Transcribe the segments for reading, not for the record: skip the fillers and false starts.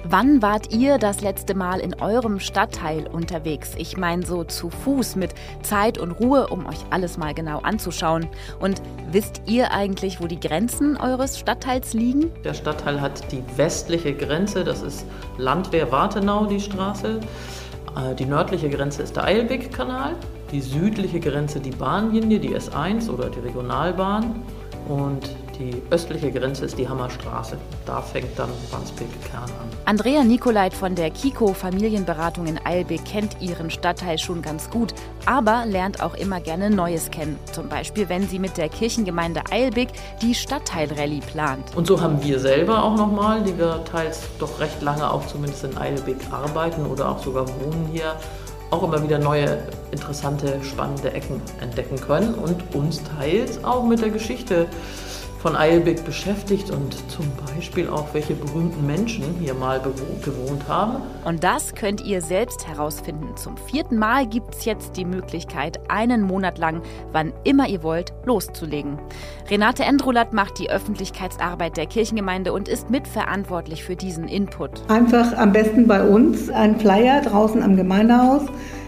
Wann wart ihr das letzte Mal in eurem Stadtteil unterwegs? Ich meine so zu Fuß mit Zeit und Ruhe, um euch alles mal genau anzuschauen. Und wisst ihr eigentlich, wo die Grenzen eures Stadtteils liegen? Der Stadtteil hat die westliche Grenze, das ist Landwehr-Wartenau, die Straße. Die nördliche Grenze ist der Eilbek-Kanal. Die südliche Grenze die Bahnlinie, die S1 oder die Regionalbahn. Und die östliche Grenze ist die Hammerstraße. Da fängt dann Wandsbek-Kern an. Andrea Nicolait von der KIKO Familienberatung in Eilbek kennt ihren Stadtteil schon ganz gut, aber lernt auch immer gerne Neues kennen. Zum Beispiel, wenn sie mit der Kirchengemeinde Eilbek die Stadtteilrallye plant. Und so haben wir selber auch nochmal, die wir teils doch recht lange auch zumindest in Eilbek arbeiten oder auch sogar wohnen hier, auch immer wieder neue, interessante, spannende Ecken entdecken können und uns teils auch mit der Geschichte von Eilbek beschäftigt und zum Beispiel auch, welche berühmten Menschen hier mal gewohnt haben. Und das könnt ihr selbst herausfinden. Zum 4. Mal gibt es jetzt die Möglichkeit, einen Monat lang, wann immer ihr wollt, loszulegen. Renate Endrolat macht die Öffentlichkeitsarbeit der Kirchengemeinde und ist mitverantwortlich für diesen Input. Einfach am besten bei uns einen Flyer draußen am Gemeindehaus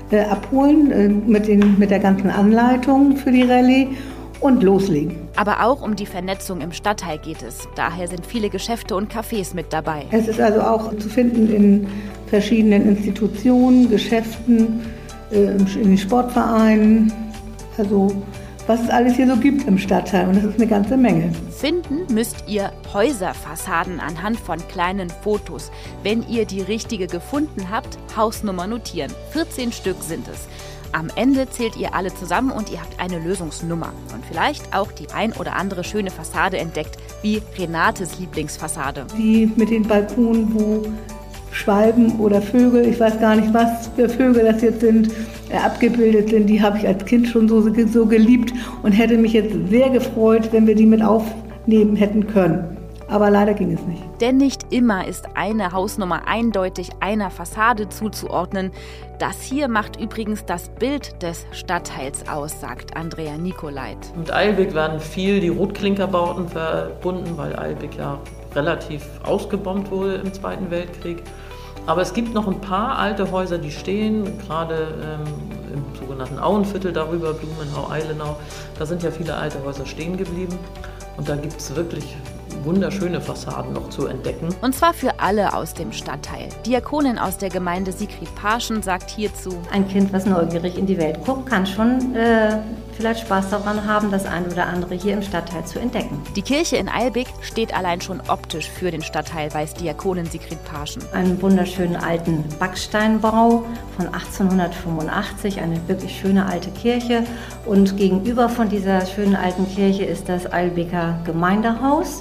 abholen mit der ganzen Anleitung für die Rallye und loslegen. Aber auch um die Vernetzung im Stadtteil geht es. Daher sind viele Geschäfte und Cafés mit dabei. Es ist also auch zu finden in verschiedenen Institutionen, Geschäften, in den Sportvereinen, also was es alles hier so gibt im Stadtteil. Und das ist eine ganze Menge. Finden müsst ihr Häuserfassaden anhand von kleinen Fotos. Wenn ihr die richtige gefunden habt, Hausnummer notieren. 14 Stück sind es. Am Ende zählt ihr alle zusammen und ihr habt eine Lösungsnummer. Und vielleicht auch die ein oder andere schöne Fassade entdeckt, wie Renates Lieblingsfassade. Die mit den Balkonen, wo Schwalben oder Vögel, ich weiß gar nicht, was für Vögel das jetzt sind, abgebildet sind, die habe ich als Kind schon so geliebt und hätte mich jetzt sehr gefreut, wenn wir die mit aufnehmen hätten können. Aber leider ging es nicht. Denn nicht immer ist eine Hausnummer eindeutig einer Fassade zuzuordnen. Das hier macht übrigens das Bild des Stadtteils aus, sagt Andrea Nicolait. Mit Eilbek werden viel die Rotklinkerbauten verbunden, weil Eilbek ja relativ ausgebombt wurde im Zweiten Weltkrieg. Aber es gibt noch ein paar alte Häuser, die stehen, gerade im sogenannten Auenviertel darüber, Blumenau, Eilenau. Da sind ja viele alte Häuser stehen geblieben und da gibt es wirklich wunderschöne Fassaden noch zu entdecken. Und zwar für alle aus dem Stadtteil. Diakonin aus der Gemeinde Sigrid Parschen sagt hierzu: Ein Kind, was neugierig in die Welt guckt, kann schon vielleicht Spaß daran haben, das ein oder andere hier im Stadtteil zu entdecken. Die Kirche in Eilbek steht allein schon optisch für den Stadtteil, weiß Diakonin Sigrid Parschen. Einen wunderschönen alten Backsteinbau von 1885, eine wirklich schöne alte Kirche. Und gegenüber von dieser schönen alten Kirche ist das Eilbeker Gemeindehaus.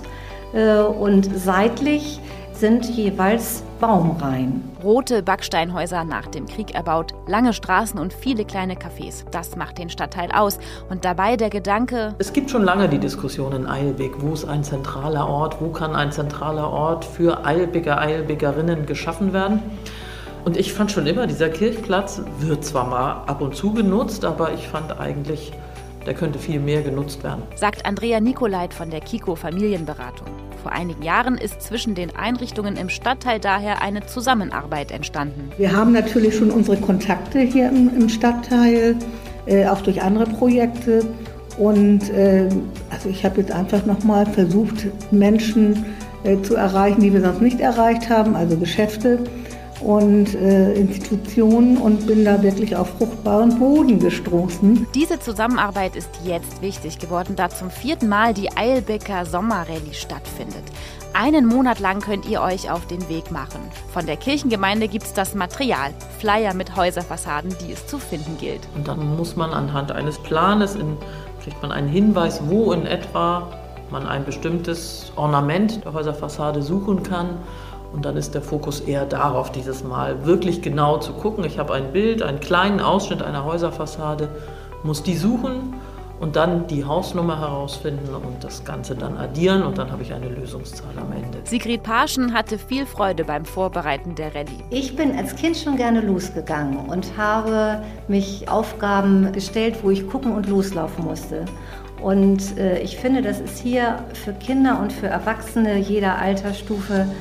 Und seitlich sind jeweils Baumreihen. Rote Backsteinhäuser nach dem Krieg erbaut, lange Straßen und viele kleine Cafés. Das macht den Stadtteil aus. Und dabei der Gedanke: Es gibt schon lange die Diskussion in Eilbek, wo ist ein zentraler Ort, wo kann ein zentraler Ort für Eilbeker, Eilbekerinnen geschaffen werden. Und ich fand schon immer, dieser Kirchplatz wird zwar mal ab und zu genutzt, aber ich fand eigentlich, der könnte viel mehr genutzt werden. Sagt Andrea Nicolait von der KIKO Familienberatung. Vor einigen Jahren ist zwischen den Einrichtungen im Stadtteil daher eine Zusammenarbeit entstanden. Wir haben natürlich schon unsere Kontakte hier im Stadtteil, auch durch andere Projekte. Und also ich habe jetzt einfach nochmal versucht, Menschen zu erreichen, die wir sonst nicht erreicht haben, also Geschäfte und Institutionen, und bin da wirklich auf fruchtbaren Boden gestoßen. Diese Zusammenarbeit ist jetzt wichtig geworden, da zum 4. Mal die Eilbeker Sommerrallye stattfindet. Einen Monat lang könnt ihr euch auf den Weg machen. Von der Kirchengemeinde gibt es das Material, Flyer mit Häuserfassaden, die es zu finden gilt. Und dann muss man anhand eines Planes, kriegt man einen Hinweis, wo in etwa man ein bestimmtes Ornament der Häuserfassade suchen kann. Und dann ist der Fokus eher darauf, dieses Mal wirklich genau zu gucken. Ich habe ein Bild, einen kleinen Ausschnitt einer Häuserfassade, muss die suchen und dann die Hausnummer herausfinden und das Ganze dann addieren und dann habe ich eine Lösungszahl am Ende. Sigrid Parschen hatte viel Freude beim Vorbereiten der Rallye. Ich bin als Kind schon gerne losgegangen und habe mich Aufgaben gestellt, wo ich gucken und loslaufen musste. Und ich finde, das ist hier für Kinder und für Erwachsene jeder Altersstufe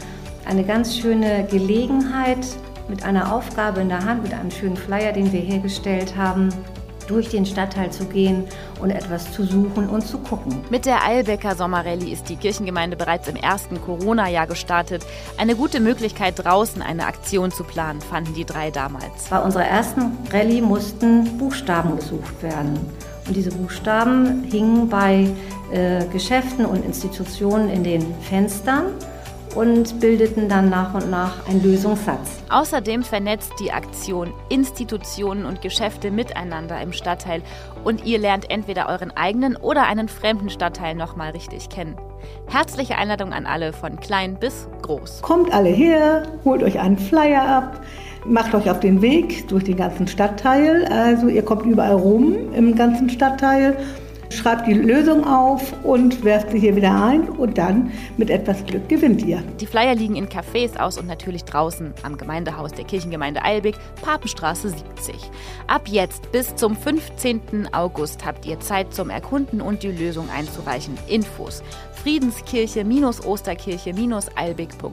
eine ganz schöne Gelegenheit mit einer Aufgabe in der Hand, mit einem schönen Flyer, den wir hergestellt haben, durch den Stadtteil zu gehen und etwas zu suchen und zu gucken. Mit der Eilbecker Sommerrallye ist die Kirchengemeinde bereits im ersten Corona-Jahr gestartet. Eine gute Möglichkeit, draußen eine Aktion zu planen, fanden die 3 damals. Bei unserer ersten Rallye mussten Buchstaben gesucht werden. Und diese Buchstaben hingen bei Geschäften und Institutionen in den Fenstern und bildeten dann nach und nach einen Lösungssatz. Außerdem vernetzt die Aktion Institutionen und Geschäfte miteinander im Stadtteil und ihr lernt entweder euren eigenen oder einen fremden Stadtteil nochmal richtig kennen. Herzliche Einladung an alle, von klein bis groß. Kommt alle her, holt euch einen Flyer ab, macht euch auf den Weg durch den ganzen Stadtteil. Also ihr kommt überall rum im ganzen Stadtteil. Schreibt die Lösung auf und werft sie hier wieder ein und dann mit etwas Glück gewinnt ihr. Die Flyer liegen in Cafés aus und natürlich draußen am Gemeindehaus der Kirchengemeinde Eilbek, Papenstraße 70. Ab jetzt bis zum 15. August habt ihr Zeit zum Erkunden und die Lösung einzureichen. Infos: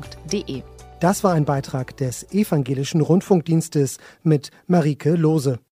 friedenskirche-osterkirche-eilbek.de. Das war ein Beitrag des Evangelischen Rundfunkdienstes mit Marike Lohse.